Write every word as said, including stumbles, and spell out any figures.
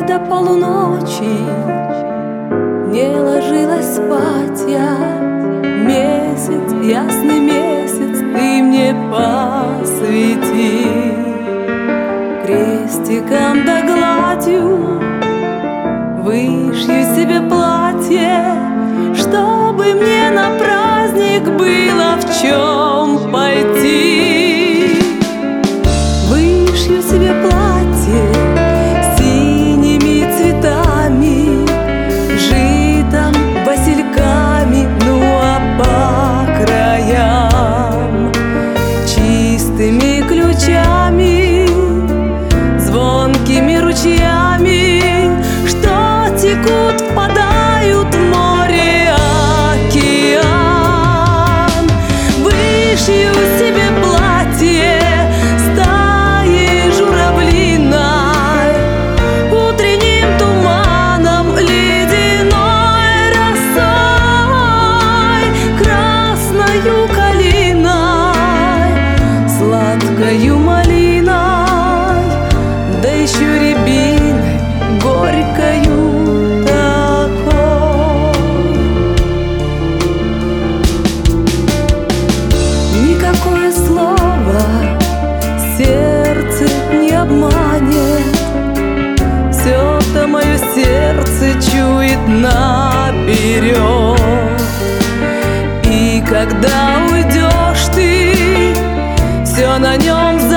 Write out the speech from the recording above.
до полуночи не ложилась спать я. Месяц, ясный месяц, ты мне посвети. Крестиком да гладью вышью себе платье, чтобы мне на праздник было в чем пойти. Вышью себе платье синими цветами, житом, васильками, ну а по краям чистыми ключами, звонкими ручьями, что текут, впадают в море, океан. Вышью себе платье стаи журавлиной, утренним туманом, ледяной росой, красною калиной, сладкою малиной, да еще рябиной горькою такой. Никакое слово сердце не обманет, все-то мое сердце чует наперед. И когда уйдешь ты, все на нем